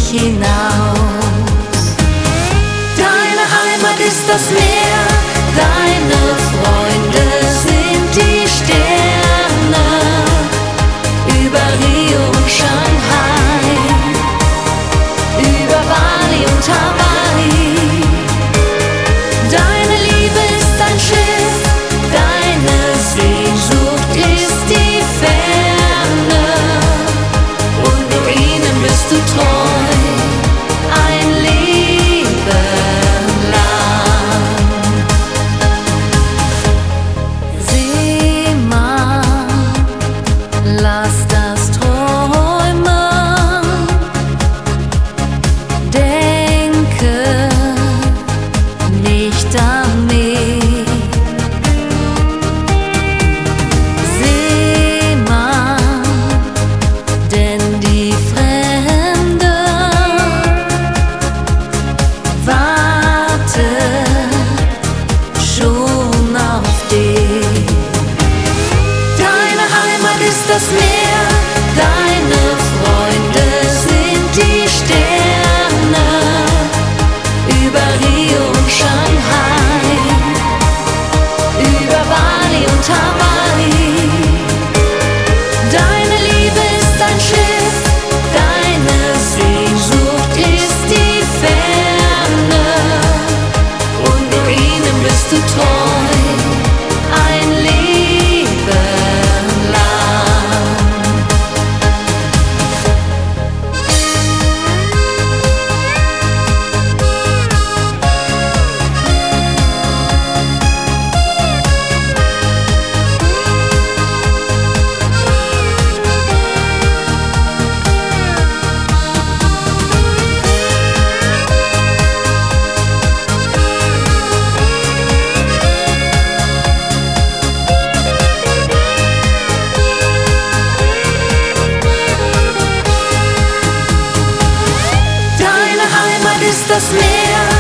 hinaus. Deine Heimat ist das Meer, deine Freunde sind die Sterne über Rio und Shanghai, über Bali und Hawaii. Deine Liebe ist ein Schiff, deine Sehnsucht ist die Ferne und nur ihnen bist du treu, ein Leben lang. Seemann, lass das träumen, denke nicht an mich. Seemann, denn die Fremde wartet schon auf dich. Deine Heimat ist das Meer, deine Freunde sind die Sterne über Rio und Shanghai, über Bali und Hawaii. Deine Liebe ist ein Schiff, deine Sehnsucht ist die Ferne und nur ihnen bist du treu, ein Leben lang. Deine Heimat ist das Meer,